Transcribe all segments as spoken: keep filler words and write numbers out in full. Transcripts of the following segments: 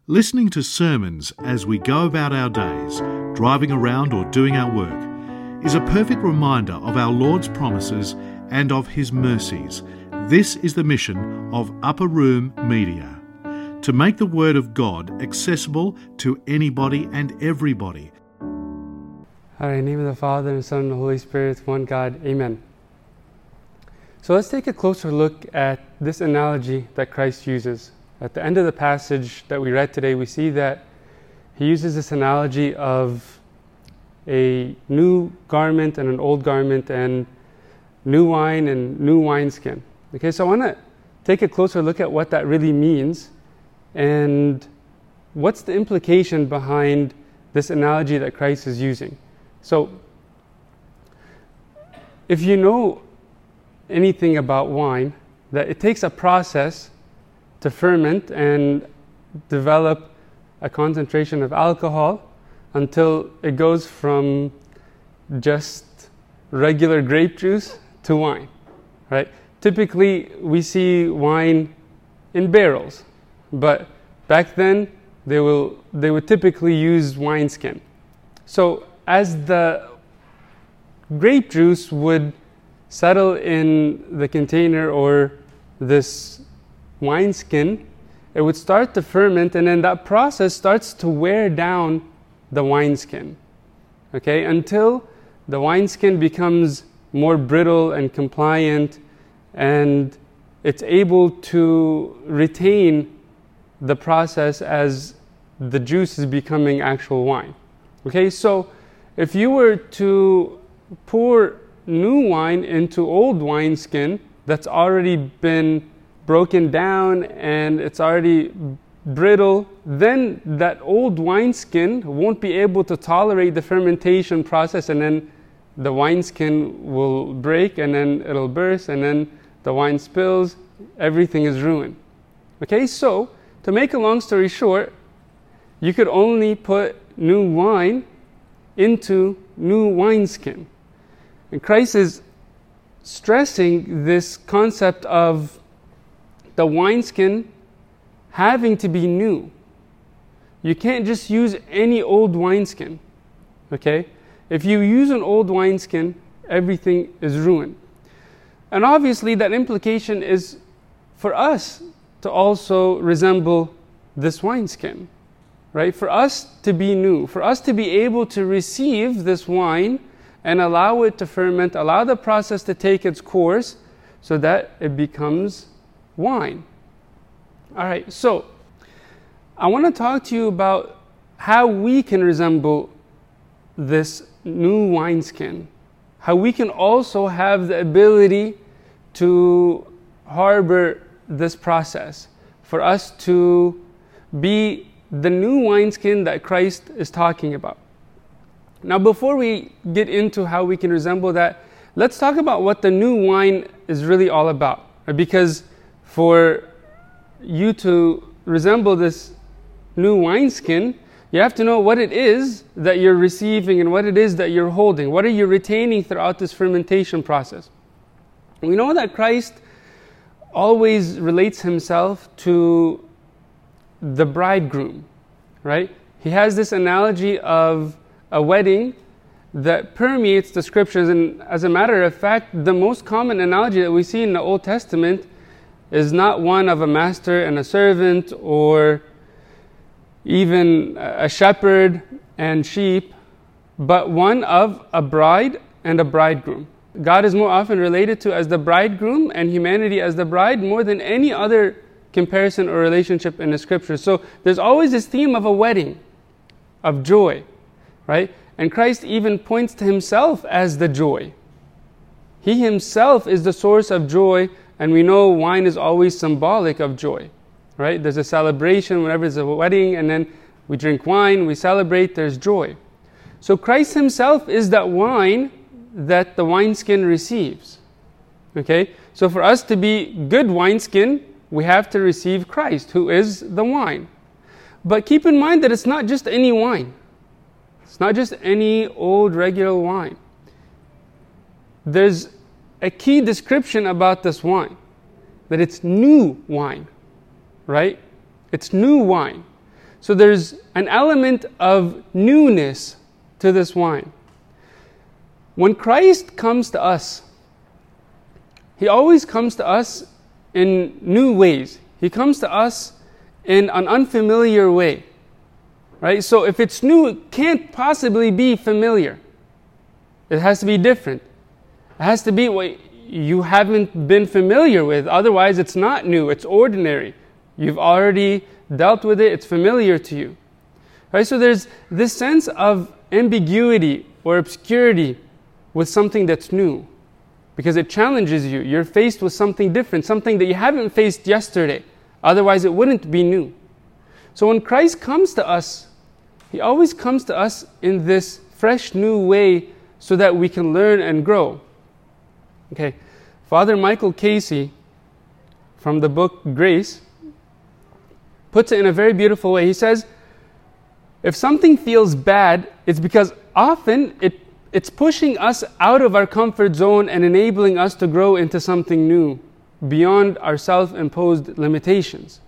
Listening to sermons as we go about our days, driving around or doing our work, is a perfect reminder of our Lord's promises and of His mercies. This is the mission of Upper Room Media, to make the Word of God accessible to anybody and everybody. All right, in the name of the Father, and the Son, and the Holy Spirit, one God, Amen. So let's take a closer look at this analogy that Christ uses. At the end of the passage that we read today, we see that He uses this analogy of a new garment and an old garment, and new wine and new wineskin. Okay, so I want to take a closer look at what that really means and what's the implication behind this analogy that Christ is using. So, if you know anything about wine, that it takes a process to ferment and develop a concentration of alcohol until it goes from just regular grape juice to wine, right? Typically, we see wine in barrels, but back then they will they would typically use wineskin. So as the grape juice would settle in the container or this wineskin, it would start to ferment, and then that process starts to wear down the wineskin, okay, until the wineskin becomes more brittle and compliant, and it's able to retain the process as the juice is becoming actual wine. Okay, so if you were to pour new wine into old wineskin that's already been broken down and it's already brittle, then that old wineskin won't be able to tolerate the fermentation process, and then the wineskin will break, and then it'll burst, and then the wine spills, everything is ruined. Okay, so to make a long story short, you could only put new wine into new wineskin. And Christ is stressing this concept of the wineskin having to be new. You can't just use any old wineskin, okay? If you use an old wineskin, everything is ruined. And obviously that implication is for us to also resemble this wineskin, right? For us to be new, for us to be able to receive this wine and allow it to ferment, allow the process to take its course so that it becomes wine. All right, so I want to talk to you about how we can resemble this new wineskin, how we can also have the ability to harbor this process, for us to be the new wineskin that Christ is talking about. Now, before we get into how we can resemble that, let's talk about what the new wine is really all about. Because for you to resemble this new wineskin, you have to know what it is that you're receiving and what it is that you're holding. What are you retaining throughout this fermentation process? We know that Christ always relates himself to the bridegroom, right? He has this analogy of a wedding that permeates the scriptures, and as a matter of fact, the most common analogy that we see in the Old Testament is not one of a master and a servant, or even a shepherd and sheep, but one of a bride and a bridegroom. God is more often related to as the bridegroom and humanity as the bride more than any other comparison or relationship in the scriptures. So there's always this theme of a wedding, of joy, right? And Christ even points to himself as the joy. He himself is the source of joy, and we know wine is always symbolic of joy, right? There's a celebration whenever there's a wedding, and then we drink wine, we celebrate, there's joy. So Christ himself is that wine that the wineskin receives, okay? So for us to be good wineskin, we have to receive Christ, who is the wine. But keep in mind that it's not just any wine. It's not just any old regular wine. There's a key description about this wine, that it's new wine, right? It's new wine. So there's an element of newness to this wine. When Christ comes to us, He always comes to us in new ways. He comes to us in an unfamiliar way. Right? So if it's new, it can't possibly be familiar. It has to be different. It has to be what you haven't been familiar with. Otherwise, it's not new. It's ordinary. You've already dealt with it. It's familiar to you. Right? So there's this sense of ambiguity or obscurity with something that's new, because it challenges you. You're faced with something different, something that you haven't faced yesterday. Otherwise, it wouldn't be new. So when Christ comes to us, He always comes to us in this fresh, new way so that we can learn and grow. Okay, Father Michael Casey, from the book Grace, puts it in a very beautiful way. He says, if something feels bad, it's because often it, it's pushing us out of our comfort zone and enabling us to grow into something new, beyond our self-imposed limitations.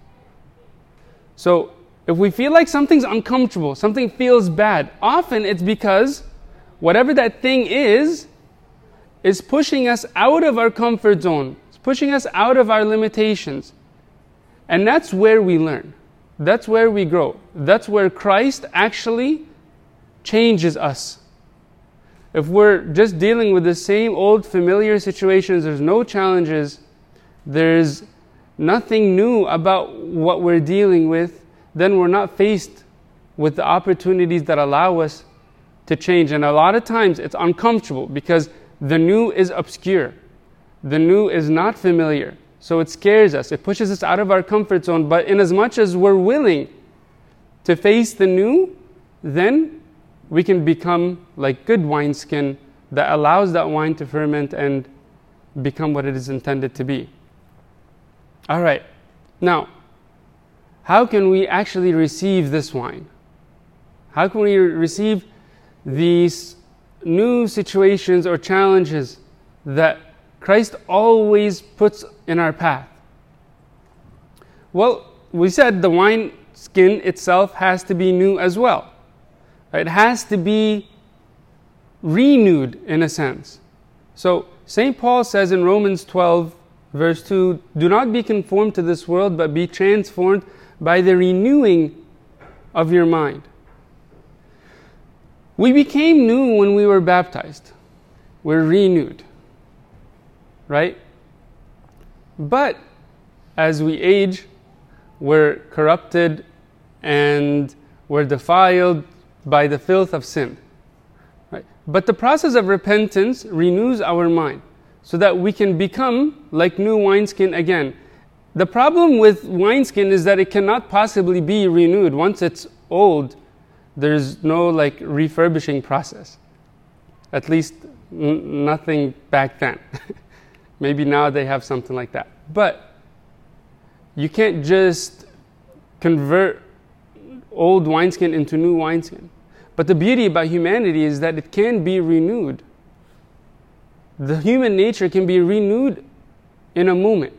So, if we feel like something's uncomfortable, something feels bad, often it's because whatever that thing is, is pushing us out of our comfort zone. It's pushing us out of our limitations. And that's where we learn. That's where we grow. That's where Christ actually changes us. If we're just dealing with the same old familiar situations, there's no challenges, there's nothing new about what we're dealing with, then we're not faced with the opportunities that allow us to change. And a lot of times it's uncomfortable because the new is obscure. The new is not familiar. So it scares us. It pushes us out of our comfort zone. But in as much as we're willing to face the new, then we can become like good wineskin that allows that wine to ferment and become what it is intended to be. All right. Now, how can we actually receive this wine? How can we receive these new situations or challenges that Christ always puts in our path? Well, we said the wine skin itself has to be new as well. It has to be renewed in a sense. So Saint Paul says in Romans twelve, verse two, do not be conformed to this world, but be transformed by the renewing of your mind. We became new when we were baptized. We're renewed. Right? But as we age, we're corrupted and we're defiled by the filth of sin. Right? But the process of repentance renews our mind so that we can become like new wineskin again. The problem with wineskin is that it cannot possibly be renewed. Once it's old, there's no like refurbishing process. At least n- nothing back then. Maybe now they have something like that. But you can't just convert old wineskin into new wineskin. But the beauty about humanity is that it can be renewed. The human nature can be renewed in a moment.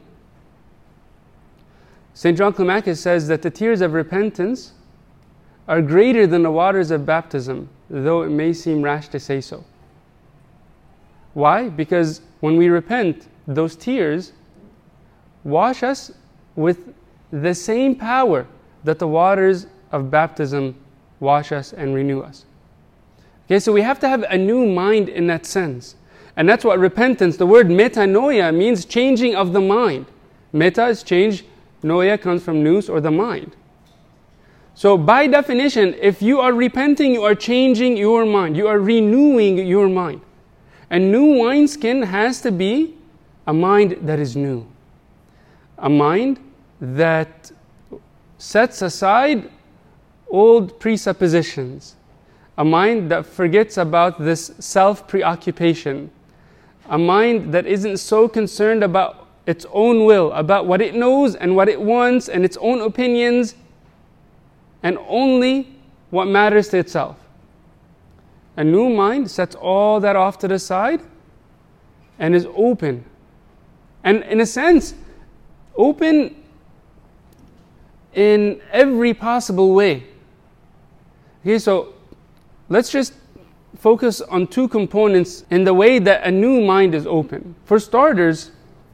Saint John Climacus says that the tears of repentance are greater than the waters of baptism, though it may seem rash to say so. Why? Because when we repent, those tears wash us with the same power that the waters of baptism wash us and renew us. Okay, so we have to have a new mind in that sense. And that's what repentance, the word metanoia, means changing of the mind. Meta is change, noia comes from nous, or the mind. So by definition, if you are repenting, you are changing your mind. You are renewing your mind. And new wineskin has to be a mind that is new. A mind that sets aside old presuppositions. A mind that forgets about this self-preoccupation. A mind that isn't so concerned about its own will, about what it knows and what it wants and its own opinions, and only what matters to itself. A new mind sets all that off to the side and is open. And in a sense, open in every possible way. Okay, so let's just focus on two components in the way that a new mind is open. For starters,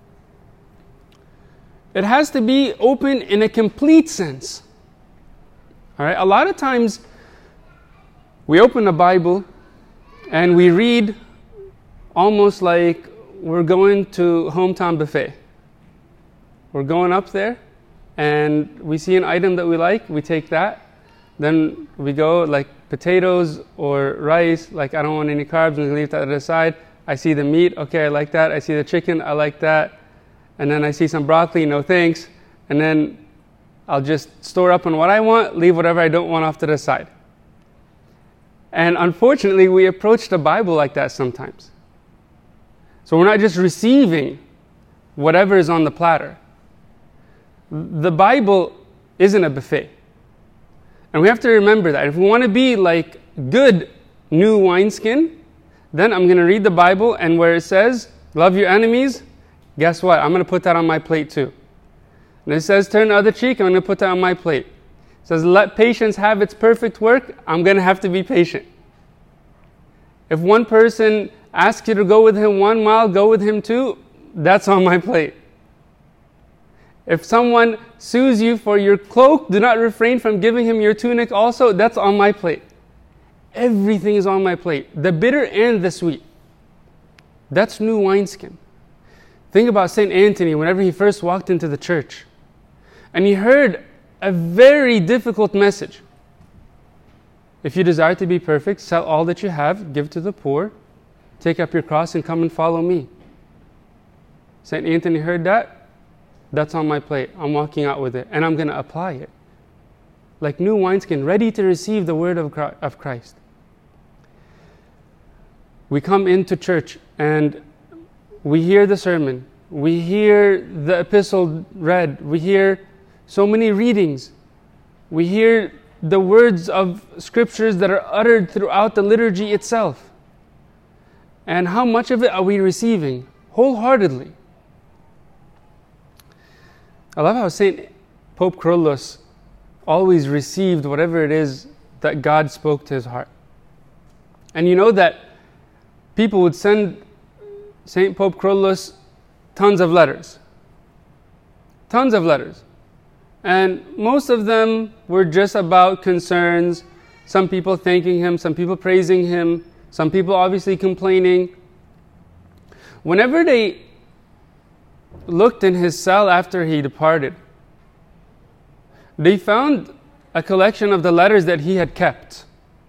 it has to be open in a complete sense. All right, a lot of times we open the Bible and we read almost like we're going to Hometown Buffet. We're going up there and we see an item that we like, we take that. Then we go like potatoes or rice, like I don't want any carbs, I'm going to leave that to the side. I see the meat, okay, I like that. I see the chicken, I like that. And then I see some broccoli, no thanks. And then I'll just store up on what I want, leave whatever I don't want off to the side. And unfortunately, we approach the Bible like that sometimes. So we're not just receiving whatever is on the platter. The Bible isn't a buffet. And we have to remember that. If we want to be like good new wineskin, then I'm going to read the Bible, and where it says, love your enemies, guess what? I'm going to put that on my plate too. And it says, turn the other cheek, I'm going to put that on my plate. It says, let patience have its perfect work, I'm going to have to be patient. If one person asks you to go with him one mile, go with him two, that's on my plate. If someone sues you for your cloak, do not refrain from giving him your tunic also, that's on my plate. Everything is on my plate, the bitter and the sweet. That's new wineskin. Think about Saint Anthony whenever he first walked into the church. And he heard a very difficult message. If you desire to be perfect, sell all that you have, give to the poor, take up your cross and come and follow me. Saint Anthony heard that. That's on my plate. I'm walking out with it. And I'm going to apply it. Like new wineskin, ready to receive the word of Christ. We come into church and we hear the sermon. We hear the epistle read. We hear so many readings. We hear the words of scriptures that are uttered throughout the liturgy itself. And how much of it are we receiving wholeheartedly? I love how Saint Pope Kyrillos always received whatever it is that God spoke to his heart. And you know that people would send Saint Pope Kyrillos tons of letters. Tons of letters. And most of them were just about concerns. Some people thanking him, some people praising him, some people obviously complaining. Whenever they looked in his cell after he departed, they found a collection of the letters that he had kept.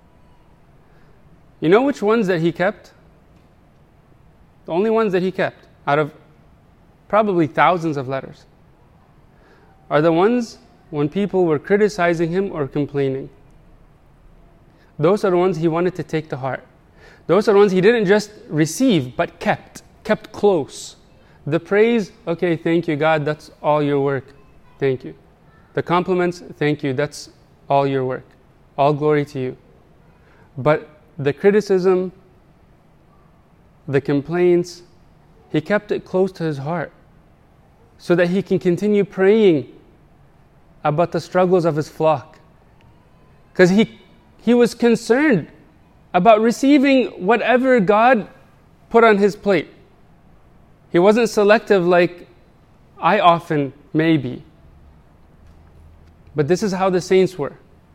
You know which ones that he kept? The only ones that he kept, out of probably thousands of letters, are the ones when people were criticizing him or complaining. Those are the ones he wanted to take to heart. Those are the ones he didn't just receive, but kept, kept close. The praise, okay, thank you, God, that's all your work. Thank you. The compliments, thank you, that's all your work. All glory to you. But the criticism, the complaints, he kept it close to his heart so that he can continue praying about the struggles of his flock. Because he, he was concerned about receiving whatever God put on his plate. He wasn't selective like I often may be. But this is how the saints were.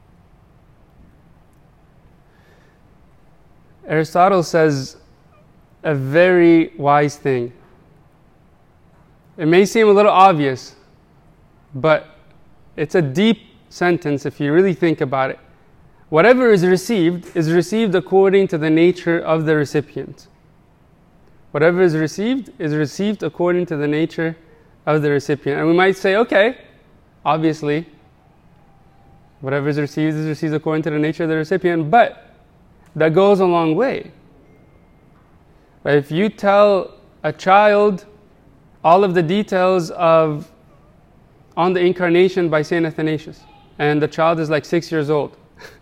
Aristotle says a very wise thing. It may seem a little obvious, but it's a deep sentence if you really think about it. Whatever is received is received according to the nature of the recipient. Whatever is received is received according to the nature of the recipient. And we might say, okay, obviously, whatever is received is received according to the nature of the recipient, but that goes a long way. But if you tell a child all of the details of on the incarnation by Saint Athanasius, and the child is like six years old,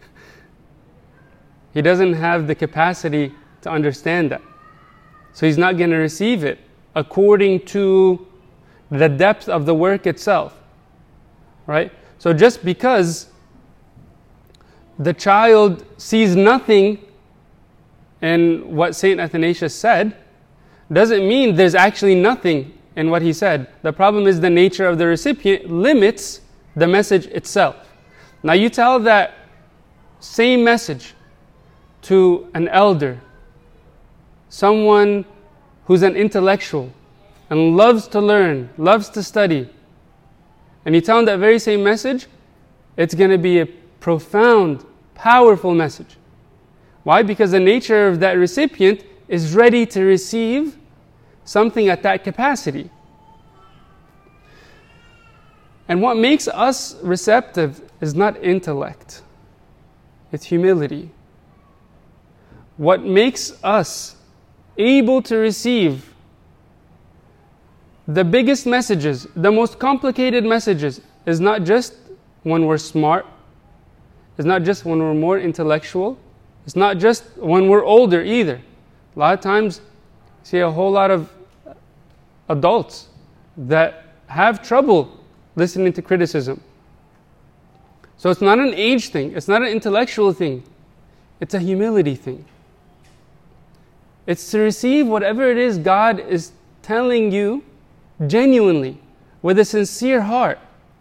he doesn't have the capacity to understand that. So he's not going to receive it according to the depth of the work itself. Right? So just because the child sees nothing in what Saint Athanasius said, doesn't mean there's actually nothing in what he said. The problem is the nature of the recipient limits the message itself. Now you tell that same message to an elder, someone who's an intellectual and loves to learn, loves to study, and you tell them that very same message, it's going to be a profound, powerful message. Why? Because the nature of that recipient is ready to receive something at that capacity. And what makes us receptive is not intellect, it's humility. What makes us able to receive the biggest messages, the most complicated messages, is not just when we're smart, it's not just when we're more intellectual, it's not just when we're older either. A lot of times, you see a whole lot of adults that have trouble listening to criticism. So it's not an age thing, it's not an intellectual thing, it's a humility thing. It's to receive whatever it is God is telling you genuinely, with a sincere heart.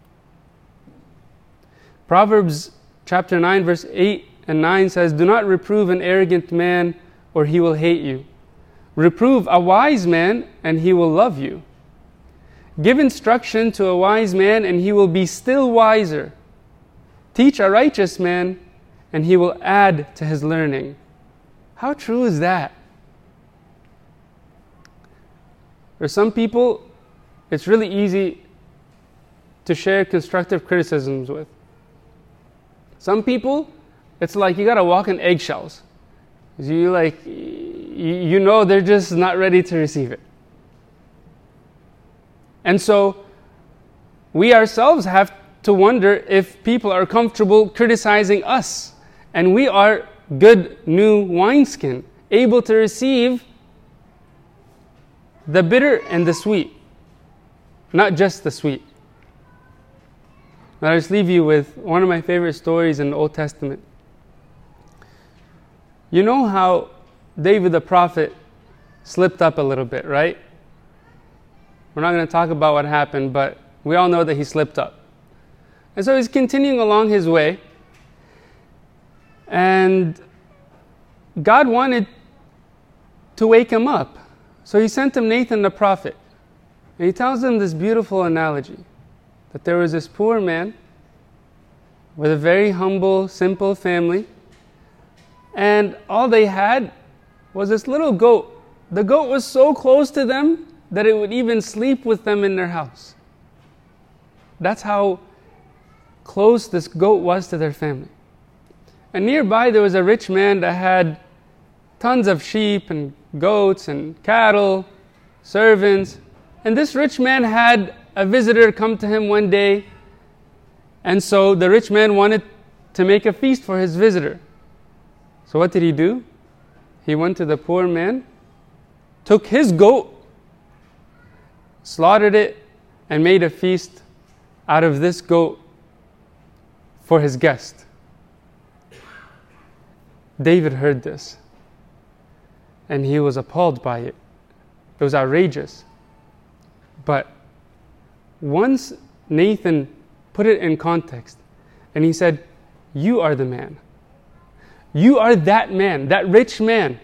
Proverbs chapter nine verse eight and nine says, "Do not reprove an arrogant man, or he will hate you. Reprove a wise man, and he will love you. Give instruction to a wise man, and he will be still wiser. Teach a righteous man, and he will add to his learning." How true is that? For some people, it's really easy to share constructive criticisms with. Some people, it's like you gotta walk on eggshells. You like, you know they're just not ready to receive it. And so, we ourselves have to wonder if people are comfortable criticizing us. And we are good new wineskin, able to receive the bitter and the sweet, not just the sweet. I'll just leave you with one of my favorite stories in the Old Testament. You know how David the prophet slipped up a little bit, right? We're not going to talk about what happened, but we all know that he slipped up. And so he's continuing along his way, and God wanted to wake him up. So he sent him Nathan the prophet. And he tells him this beautiful analogy, that there was this poor man with a very humble, simple family, and all they had was this little goat. The goat was so close to them that it would even sleep with them in their house. That's how close this goat was to their family. And nearby there was a rich man that had tons of sheep and goats and cattle, servants. And this rich man had a visitor come to him one day. And so the rich man wanted to make a feast for his visitor. So what did he do? He went to the poor man, took his goat, slaughtered it, and made a feast out of this goat for his guest. David heard this, and he was appalled by it. It was outrageous. But once Nathan put it in context, and he said, "You are the man. You are that man, that rich man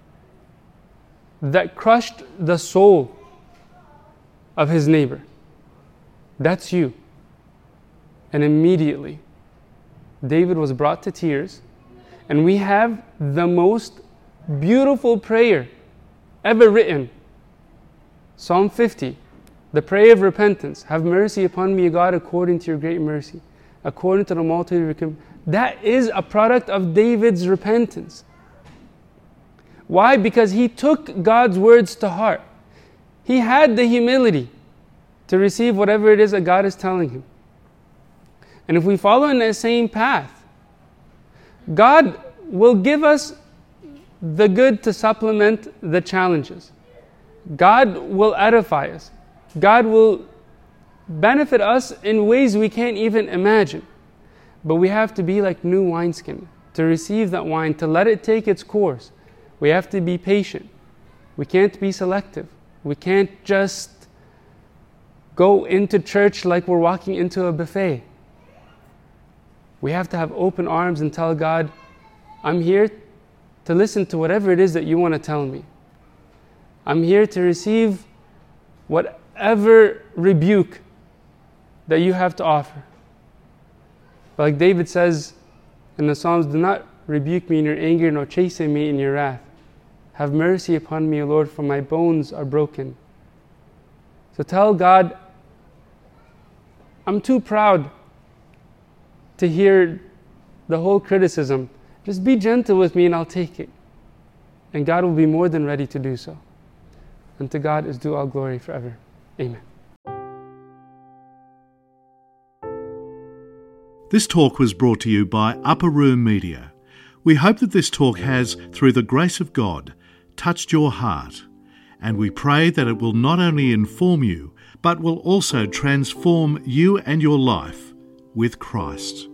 that crushed the soul of his neighbor. That's you." And immediately, David was brought to tears, and we have the most beautiful prayer ever written. Psalm fifty, the prayer of repentance. "Have mercy upon me, God, according to your great mercy, according to the multitude of your compassion." That is a product of David's repentance. Why? Because he took God's words to heart. He had the humility to receive whatever it is that God is telling him. And if we follow in that same path, God will give us the good to supplement the challenges. God will edify us. God will benefit us in ways we can't even imagine. But we have to be like new wineskin, to receive that wine, to let it take its course. We have to be patient. We can't be selective. We can't just go into church like we're walking into a buffet. We have to have open arms and tell God, I'm here to listen to whatever it is that you want to tell me. I'm here to receive whatever rebuke that you have to offer. But like David says in the Psalms, do not rebuke me in your anger, nor chasten me in your wrath. Have mercy upon me, O Lord, for my bones are broken. So tell God, I'm too proud to hear the whole criticism. Just be gentle with me and I'll take it. And God will be more than ready to do so. And to God is due all glory forever. Amen. This talk was brought to you by Upper Room Media. We hope that this talk has, through the grace of God, touched your heart, and we pray that it will not only inform you, but will also transform you and your life with Christ.